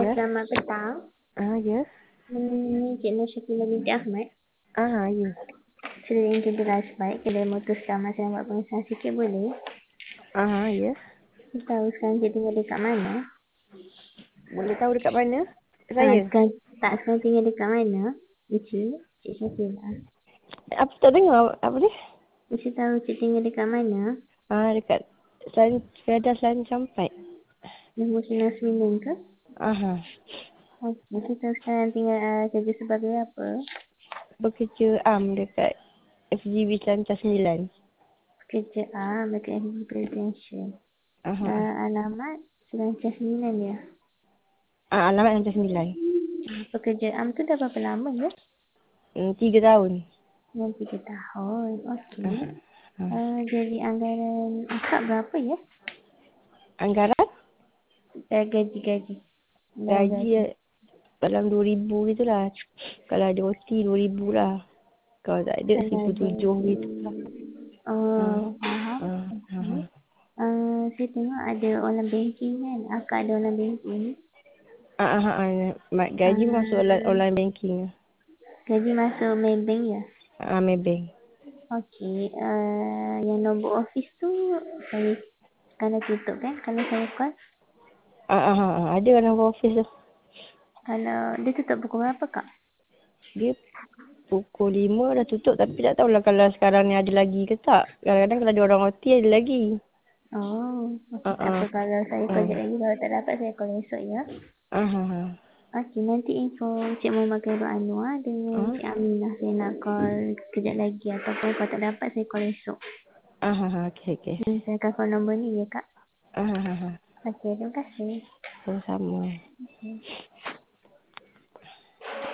Ya. Selamat petang. Ya. Ini Cik Nur Syakila binti Ahmad. Ya. Sudah ingin beras baik. Kedai motor selamat saya buat pengesahan sikit boleh? Ya. Saya tahu sekarang cik tinggal dekat mana? Boleh tahu dekat mana? Saya. Sekarang tinggal dekat mana? Cik Syakila. Apa tak dengar apa ni? Cik tahu cik tinggal dekat mana? Dekat sepeda selain sampai. Nombor 99 ke? Cik tahu sekarang tinggal kerja sebagai apa? Bekerja dekat FGV Kelantan 9. Kerja dekat MB Presidential. Alamat Kelantan 9 ya? Alamat Kelantan 9. Pekerjaan tu dah berapa lama ya? 3 tahun. Yang 3 tahun. Okey. Aha. Jadi anggaran akak berapa ya? Anggaran Gaji. gaji dalam 2,000 gitulah. Kalau ada OT 2,000 lah. Kalau tak ada Kalau ada 1,700 gitu lah. faham. Okey. Saya tengok ada online banking kan. Akak ada online banking. Gaji masuk Uh, online banking. Gaji masuk Maybank ya? Maybank. Okey. Yang nombor office tu saya kalau tutup kan kalau saya call. Ada kan nombor office tu. Kalau dia tutup pukul berapa kak? Dia pukul 5 dah tutup tapi tak tahulah kalau sekarang ni ada lagi ke tak. Kadang-kadang kalau ada orang OT ada lagi. Okey. Tak apa kalau saya call lagi kalau tak dapat saya call esok ya. Okey, nanti info Cik Muhammad Khairul Anwar dengan Cik Aminah saya nak call kejap lagi ataupun kalau tak dapat saya call esok. Okey. Saya akan call nombor ni ya kak. Aha. Okey, terima kasih. Sama-sama. Okay.